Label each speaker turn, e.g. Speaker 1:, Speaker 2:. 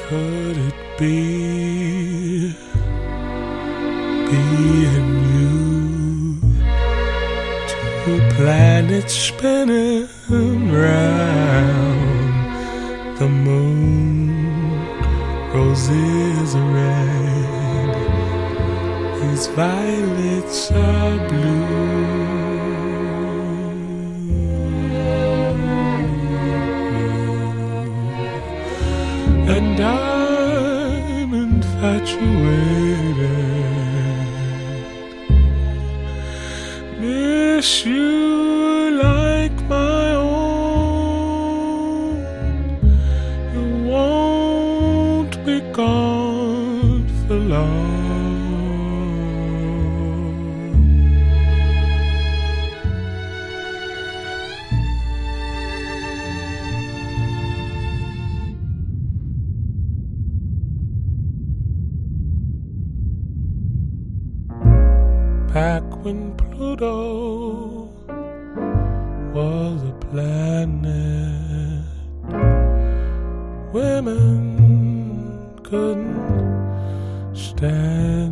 Speaker 1: Could it be being you? Two planets spinning round the moon. Roses are red, these violets are blue. And I'm infatuated. Miss you like my own. You won't be gone for long. Back when Pluto was a planet, women couldn't stand